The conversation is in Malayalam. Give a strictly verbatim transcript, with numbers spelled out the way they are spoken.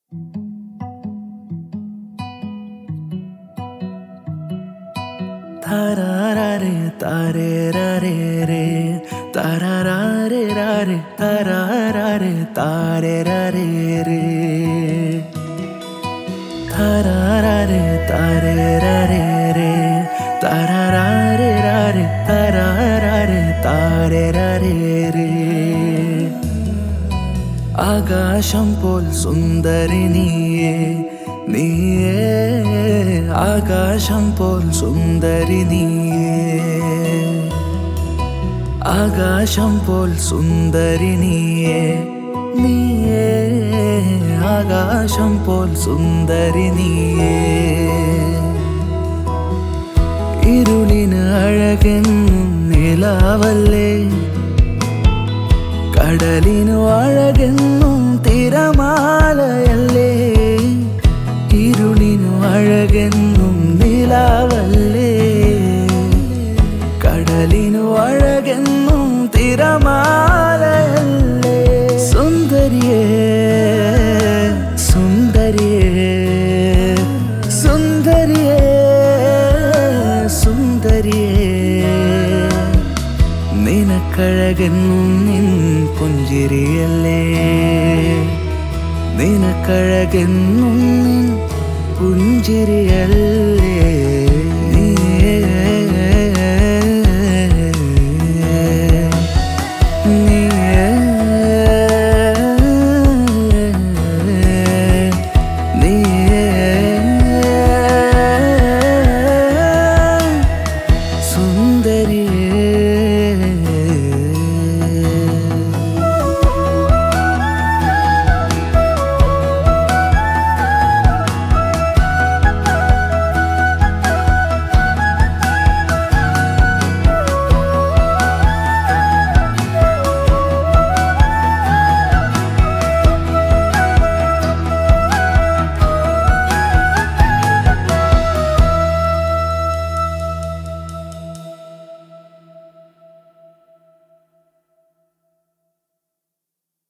താരാരേ താരേരേ രേ താരാരേ രാരേ താരാരേ താരേരേ രേ താരാരേ താരേരേ രേ താരാരേ രാരേ താരാരേ താരേരേ രേ ആകാശം പോൽ സുന്ദരി നീയേ നീയേ ആകാശം പോൽ സുന്ദരി നീയേ ആകാശം പോൽ സുന്ദരി നീയേ നീയേ ആകാശം പോൽ സുന്ദരി നീയേ ഇരുളിന് അഴകെന്നും നിലാവല്ലേ കടലിനു അഴകെന്നും തിരമാലയല്ലേ ഇരുളിനു അഴകെന്നും നിലാവല്ലേ കടലിനു അഴകെന്നും തിരമാലയല്ലേ സുന്ദരിയേ സുന്ദരിയേ സുന്ദരിയേ സുന്ദരിയേ നിനക്കഴകെന്നും നിൻ പുഞ്ചിരിയല്ലേ നിനക്കഴകെന്നും നിൻ പുഞ്ചിരിയല്ലേ